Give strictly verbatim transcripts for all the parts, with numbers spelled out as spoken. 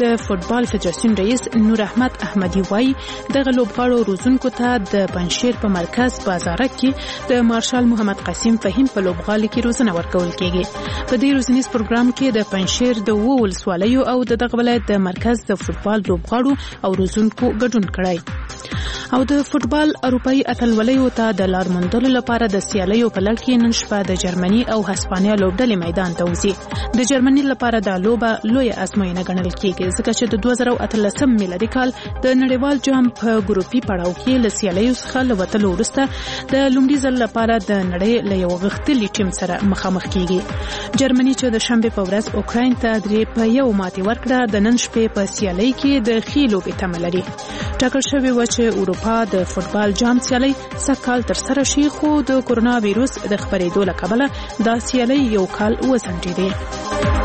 د فوتبال فدراسیون رئیس نور احمد احمدی وایي دغه لوبغاړو روزونکو ته د پنجشیر په مرکز بازارک کې د مارشال محمد قاسم فهیم په لوبغالي کې روزنه ورکول کیږي. په دې روزنیز پروګرام کې د پنجشیر د وو ولسوالیو او د دغه ولایت د مرکز د فوتبال لوبغاړو او روزونکو ګډون کړی او د فوتبال اروپאי اتلولیو ته د لار موندلو لپاره د سیالیو په لړ کې نن شپه د جرمني او هسپانیا لوبډلې میدان ته وځي. د جرمني لپاره د لوبه لوی ازموینه ګڼل کیږي ځکه چې د دوه زره اتلسم میلادي کال د نړیوال جام په ګروپي پړاو کې له سیالیو څخه لوتلو وروسته د لومړي ځل لپاره د نړۍ له یو غښتلي ټیم سره مخامخ کیږي. جرمني چې د شنبه په ورځ اوکراین ته درې په یو ماتې ورکړه د نن شپې په سیالي کې د ښې لوبې تمه لري. ټاکل شوی و چې اروپا د فوتبال جام سیالي سږ تر سره شي خو د کورونا وایروس د خپرېدو له کبله دا سیالي یو کال وځنډېدې.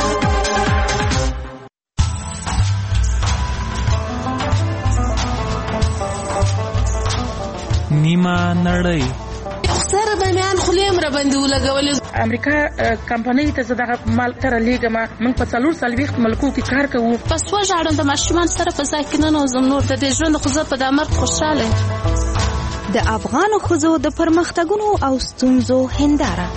نیمه نړۍ سره باندې خلیم را باندې ولګول امریکا کمپنۍ ته زداغه مال تر لیګما موږ په څلور سلويخت ملکو کې کار کوو. پس وژاړم د ماشومان سره په ځای کې نه نوزم نور د دې ژوند خو زه په دامر خوشاله. د افغانو ښځو د پرمختګونو او ستونزو هنداره.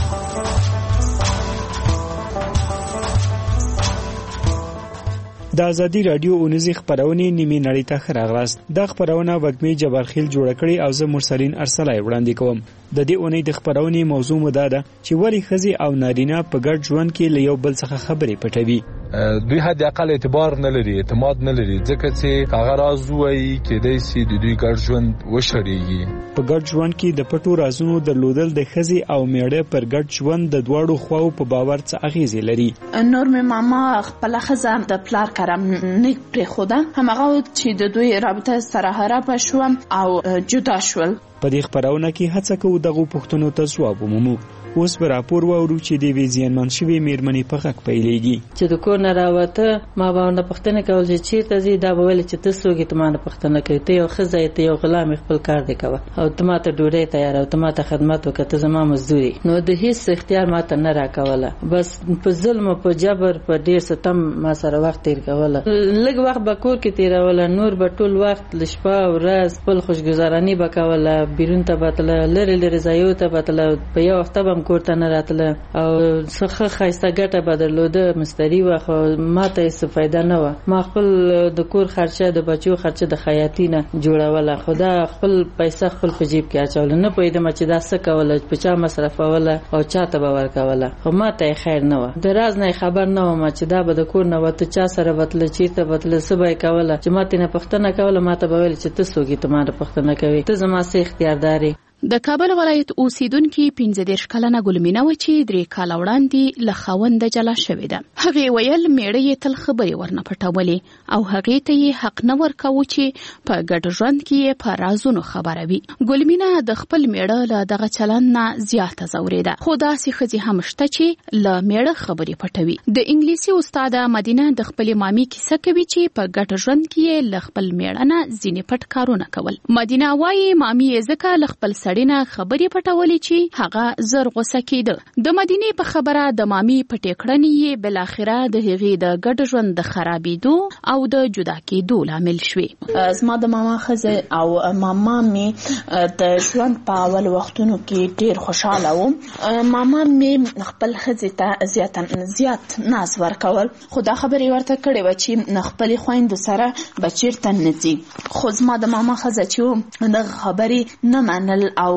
د ازادي رادیو اونیزي خبرونه نیمه نړۍ ته خراغلاست. د خبرونه وګمې جبارخیل جوړ کړي او زه مرسلین ارسلای وړاندې کوم. د دې اونۍ د خبرونه موضوع مده ده چې ولی خزي او نارینه په ګډ ژوند کې له یو بل څخه خبرې پټوي. دوی حد اقل اعتبار نه لري، اعتماد نه لري ځکه چې هغه راز وایي کې د سي د دوی ګډ ژوند وشړيږي. په ګډ ژوند کې د پټو رازونو درلودل د خزي او میړه پر ګډ ژوند د دواړو خواو په باور څخه اغیزه لري. نور مې ماما خپل خزه د پلار کرم نه پرې خوده همغه چې د دوی رابطه سره هره شو او جدا شول. په دې خبرونه کې هڅه کوو دغه پوښتنو ته ځواب ومومو. اوس به راپور وورو چې د ویزین منشوي میرمنې په حق پیلېږي چې د کور نه راوته ما باندې پښتنه کول چې چیرته زی دا به ول چې تاسو کې تمانه پښتنه کوي ته یو خزه ته یو غلام خپل کار دی کوي او ته ته ډوډۍ تیار او ته ته خدمت وکړه زما مزدوري نو د هیڅ اختیار ماته نه راکوله بس په ظلم او په جبر په ډیر ستم ما سره وخت تیر کوله لږ وخت به کور کې تیروله نور به ټول وخت لشپه او ورځ خپل خوشګزارانی وکوله بیرون ته بتله لری لری ځایو ته بتله په یو وخت به کور ته نه راتله او څخه خایسته ګټه بدلوده مستری واخو ماته څه فائدہ نه و ما خپل د کور خرچه د بچو خرچه د خیاطینه جوړوله خدا خپل پیسې خپل په جیب کې اچول نه پوهیدم چې دا څه کوله په چا مصرفوله او چاته به ورکوله خو ماته خیر نه و د راز نه خبر نه و چې دا به د کور نه وته چا سره وتل چیرته وتل سبای کوله چې ماته نه پښتنه کوله ماته به ویل چې تاسو کې تمہاره پښتنه کوي ته زما سي اختیار داري. د کابل ولایت اوسیدونکو پنځه دیرش کلنه ګلمینه و چې درې کال وړاندې له خاوند جلا شوې ده. هغه ویل میړه یې تل خبرې ورنه پټولې او هغه ته یې حق نه ورکاوه چې په ګډ ژوند کې په رازونو خبروي. ګلمینه د خپل میړه له دغه چلند نه زیاته زوریده خو داسې ښځې هم شته چې له میړه خبرې پټوي. د انګلیسي استاد مدینه د خپل مامي کیسه کوي چې په ګډ ژوند کې له خپل میړه نه ځینې پټ کارونه کول. مدینه وايي مامي یې ځکه له خپل سړینه خبرې پټولې چې هغه زر غوسه کېده. د مدینې په خبره د مامي پټې کړنې یې بل اخره د هغې د ګډ ژوند د خرابېدو او د جدا کېدو لامل شوې. زما د ماما ښځه او ماما مې د ژوند په اول وختونو کې ډېر خوشحاله و. ماما مې خپل ښځې ته زیات زیات ناز ورکول خو دا خبرې ورته کړې وه چې خپلې خویندو سره به چېرته نه ځي خو زما د ماما ښځه چې دغه خبرې نه منل او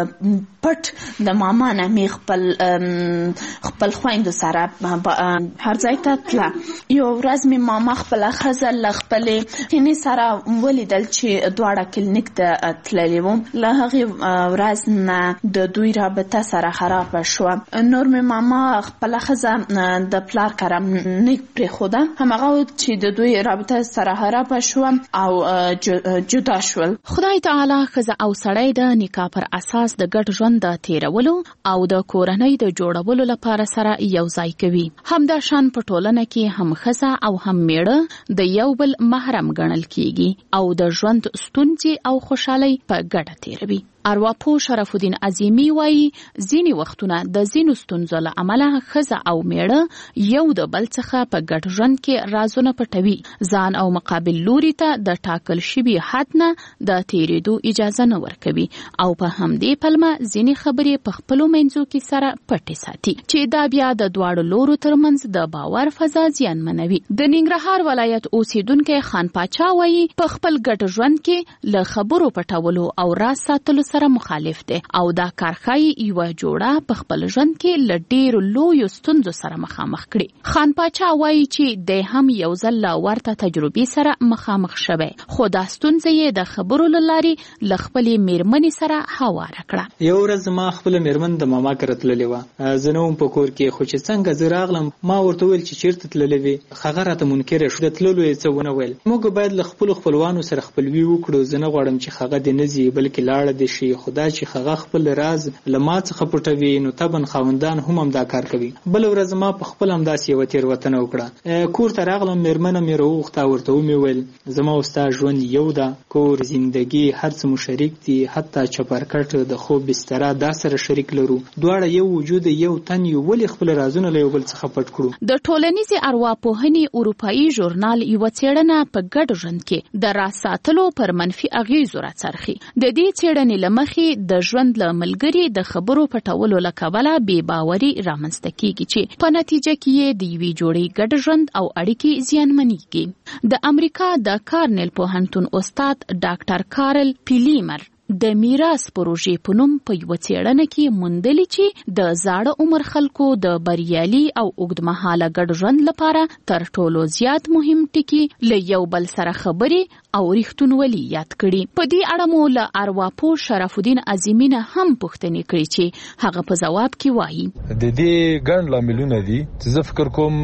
پټ د ماما نه می خپل خپل خويندو سره هر ځای ته تله. یو ورځ می ماما خپل خزه ل خپل خینې سره ولیدل چې دواړه کلینیک ته تللې وو. له هغه ورځ نه د دوی رابطه سره خراب شو. نور می ماما خپل خزه د پلار کرم نه پرې خوده همغه چې د دوی رابطه سره خراب شو او جدا شول. خدای تعالی خزه او سړی د نکاح پر اساس د ګډ ژوند د تیرولو او د کورنۍ د جوړولو لپاره سره یو ځای کوي. همدا شان په ټولنه کې هم ښځه او هم میړه د یو بل محرم ګڼل کیږي او د ژوند ستونزې او خوشحالي په ګډه تیروي. ارواپوه شرف الدین عظیمی وایي ځینې وختونه د ځینو ستونزو له امله ښځه او میړه یو د بل څخه په ګډ ژوند کې رازونه پټوي، ځان او مقابل لوري ته د ټاکل شوي حد نه د تیریدو اجازه نه ورکوي او په همدې پلمه ځینې خبرې په خپلو منځو کې سره پټې ساتي چې دا بیا د دواړو لورو ترمنځ د باور فضا زیانمنوي. د ننګرهار ولایت اوسیدونکی خان پاچا وایي په خپل ګډ ژوند کې له خبرو پټولو او راز ساتلو سره مخالف دی او دا کار ښایي یوه جوړه په خپل ژوند کې له ډېرو لویو ستونزو سره مخامخ کړي. خان پاچا وایي چې دی هم یو ځل له ورته تجربې سره مخامخ شوی، خو دا ستونزه یې د خبرو له لارې له خپلې میرمنې سره هواره کړه. یو ورځ زما خپله میرمن د ماما کره تللې وه، زه نه وم په کور کې، خو چې څنګه زه راغلم ما ورته وویل چې چېرته تللې وې. هغه راته منکره شو، د تللو یې څه ونه ویل. موږ باید له خپلو خپلوانو سره خپلوي وکړو. زه نه غواړم چې هغه دې نه ځي بلکې لاړه دې شي، خو دا چې هغه خپل راز له ما څخه پټوي نو طبعا خاوندان هم همدا کار کوي. بله ورځ ما په خپل همداسې یوه تېروتنه وکړه. کور ته راغلم، میرمنه مې راوغوښته، ورته ومې ویل زما او ستا ژوند یو ده، کور، زندګي، هر څه مو شریک دي، حتی چپرکټ، د خوب بستره دا سره شریک لرو، دواړه یو وجود یو تن یو، ولې خپل رازونه له یو بل څخه پټ کړو؟ د ټولنیزې ارواپوهنې اروپایي ژورنال یوه څېړنه په ګډ ژوند کې د راز ساتلو پر منفي اغېزو راڅرخي. د دې څېړنې له مخې د ژوند له ملګري د خبرو پټولو له کبله بې باوري رامنځته کېږي چې په نتیجه کې یې د یوې جوړې ګډ ژوند او اړیکې زیانمنېږي. د امریکا د کارنل پوهنتون استاد ډاکټر کارل پیلیمر د میراث پروژې په نوم په یوه څېړنه کې موندلي چې د زاړه عمر خلکو د بریالي او اوږدمهاله ګډ ژوند لپاره تر ټولو زیات مهم ټکي له یو بل سره خبرې او ریښتونولي یاد کړي. په دې اړه مو له ارواپوه شرف الدین عظیمی نه هم پوښتنې کړې چې هغه په ځواب کې وایي د دې ګڼ لاملونه دي چې زه فکر کوم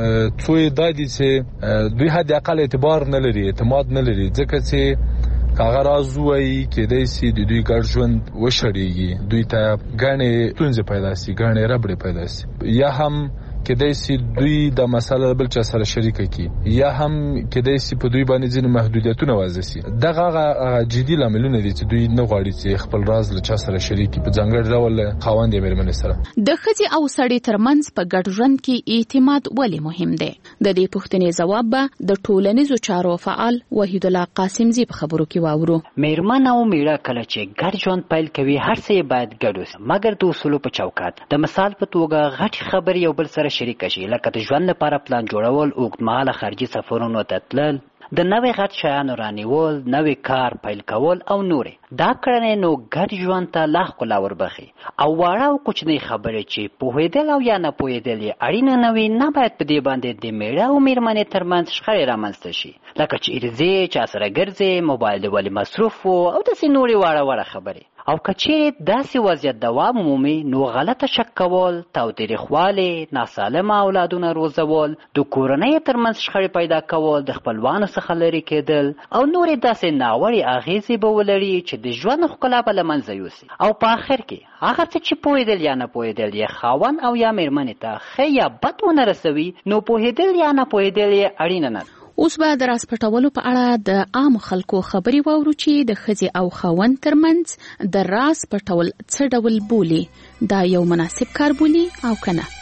څو یې دا دي چې دوی حد اقل اعتبار نه لري، اعتماد نه لري، ځکه چې هغه راز وایي کېدای شي د دوی ګډ ژوند وشړېږي، دوی ته ګڼې ستونزې پیدا شي، ګڼې ربړې پیدا شي، یا هم کېدای شي دوی د مسله بل چا سره شریکه کړي، یا هم کېدای شي په دوی باندې ځینې محدودیتونه وضع شي. دغه هغه جدي لاملونه دي چې دوی نه غواړي چې خپل راز له چا سره شریک کړي، په ځانګړي ډول خاوند یا مېرمنې سره. د ښځې او سړي ترمنځ په ګډ ژوند کې اعتماد ولې مهم دی؟ د دې پوښتنې ځواب به د ټولنیزو چارو فعال وحید الله قاسمزي په خبرو کې واورو. میرمن او میړه کله چې ګډ ژوند پیل کوي هر څه یې باید ګډ وي، مګر د اصولو په چوکاټ. د مثال په توګه غټې خبرې یو بل سره شریک شي، لکه د ژوند لپاره پلان جوړول، اوږدمهاله خارجي سفرونو ته تلل، د نوې غټ شیانو رانیول، نوې کار پیل کول او نورې. دا کړنې نو ګډ ژوند ته لا ښکلا وربخي. او واړه او کوچنۍ خبرې چې پوهېدل او یا نه پوهېدل یې اړینه نه وي، نه باید په دې باندې د میړه او میرمنې ترمنځ شخړې رامنځته شي، لکه چیرې ځې، چا سره ګرځې، موبایل دې ولې مصروف و او داسې نورې واړه واړه خبرې. او که چیرې داسې وضعیت دوام مومي نو غلطه شک کول، تاوتریخوالی، ناسالمه اولادونه روزول، د کورنۍ ترمنځ شخړې پیدا کول، د خپلوانو څخه لرې کېدل او نورې داسې ناوړې اغېزې به ولري چې د ژوند ښکلا به له منځه یوسي. او په آخر کې هغه څه چې پوهېدل یا نه پوهېدل یې خاوند او یا مېرمنې ته ښه یا بد ونه رسوي، نو پوهېدل یا نه پوهېدل یې اړینه نه ده. اوس به د راز پټولو په اړه د عامو خلکو خبرې واورو چې د ښځې او خاوند ترمنځ د راز پټول څه ډول بولي، دا یو مناسب کار بولي او که نه.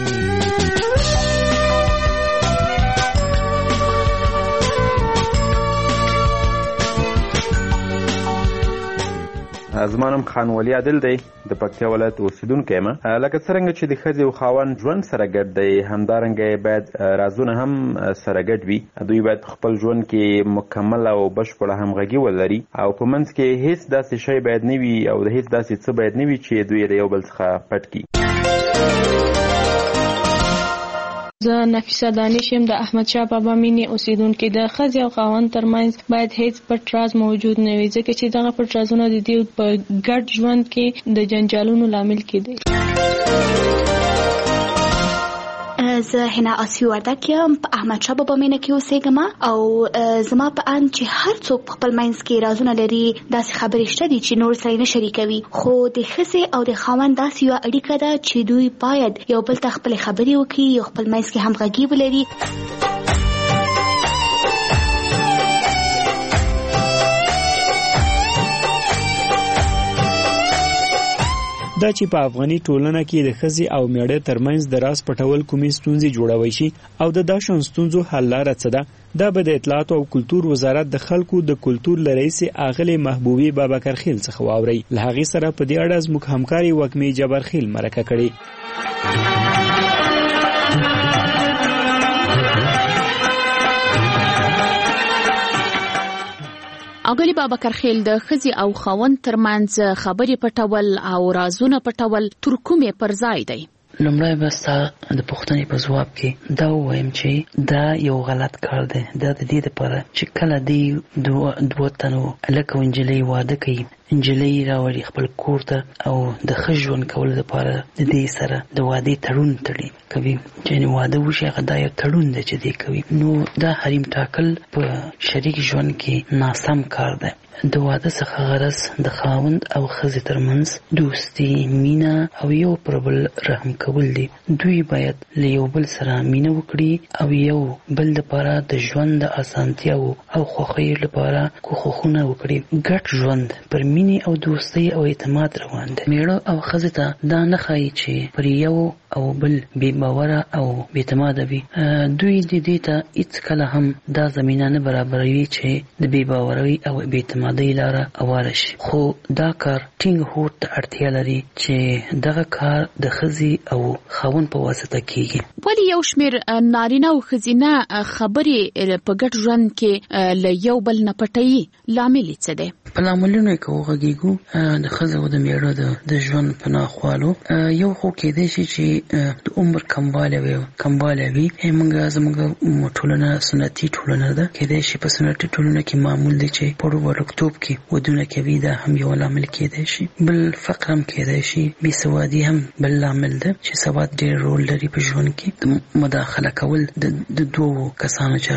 زما نوم خان ولی عادل دی، د پکتیا ولایت اوسیدونکی یم. لکه څرنګه چې د ښځې او خاوند ژوند سره ګډ دی، همدارنګه باید رازونه هم سره ګډ وي. دوی باید خپل ژوند کې مکمل او بشپړه همغږي ولري او په منځ کې هیڅ داسې شی باید نه وي او د هیڅ داسې څه باید نه وي چې دوی د یو بل څخه پټ کړي. زه نفیسه دانش یم، د احمد شاه بابا مینې اوسیدونکې. د ښځې او خاوند ترمنځ باید هیڅ پټ راز موجود نه وي، ځکه چې دغه پټ رازونه د دې په ګډ ژوند کې د جنجالونو لامل کېدی. زه هنا آسی وردک یم، په احمد شاه بابا مینه کې اوسېږم او زما په اند چې هر څوک په خپل منځ کې رازونه لري. داسې خبرې شته دي چې نور سره نه شریکوي، خو د ښځې او د خاوند داسې یوه اړیکه ده چې دوی باید یو بل ته خپلې خبرې وکړي، یو خپل منځ کې همغږي ولري. دا چې په افغاني ټولنه کې د ښځې او میړه ترمنځ د راز پټول کومې ستونزې جوړوي شي او د داشون ستونزو حل لاره څه ده دا به د اطلاعات او کلتور وزارت د خلکو د کلتور لرئیس اغلې محبوبي بابکر خیل څخه واوري. له هغې سره په دې اړه زموږ همکاري وږمې جبار خیل مرکه کړې. اغلی بابکر خیل د ښځې او خاوند ترمنځ خبرې پټول او رازونه پټول تر کومې پر ځای دی؟ لومړی به ستا د پوښتنې په ځواب کې دا ووایم چې دا یو غلط کار دی. دا د دې دپاره چې کله دی دوه تنو هلک او نجلۍ واده کوي، نجلۍ راوړي خپل کور ته او د ښه ژوند کولو لپاره د دې سره د وادې تړون تړي کوي، چې واده وشي هغه دا یو تړون دی چې دی کوي. نو دا حریم ټاکل په شریک ژوند کې ناسم کار دی. د واده څخه غرض د خاوند او ښځې ترمنځ دوستي، مینه او یو پر بل رحم کول دي. دوی باید له یو بل سره مینه وکړي او یو بل لپاره د ژوند د اسانتیاو او خوښۍ لپاره کوښښونه وکړي. ګډ ژوند پر مینې او دوستۍ او اعتماد روان دی. میړه او ښځې ته دا نه ښایي چې پر یو او بل بې باوره او بې اعتماده وي. دوی د دې ته هیڅ کله هم دا زمینه نه برابروي چې د بې باورۍ او بې اعتمادۍ لاره هواره شي. خو دا کار ټینګ هوډ ته اړتیا لري چې دغه کار د ښځې او خاوند په واسطه کیږي. ولې یو شمېر نارینه او ښځینه خبرې په ګډ ژوند کې له یو بل نه پټوي؟ لامل یې څه دی؟ په لاملونو کې وغږیږو د ښځې او د میړه د ژوند په ناخوالو. یو خو کېدای شي چې د عمر کموالی وي کموالی وي موږ زموږ ټولنه سنتي ټولنه ده. کېدای شي په سنتي ټولنه کې معمول دی چې په وړوکتوب کې ودونه کوي. دا هم یو لامل کېدای شي. بل فقر هم کېدای شي. بې سوادي هم بل لامل ده چې سواد ډېر رول لري په ژوند کې. د مداخله کول د دوو کسانو چې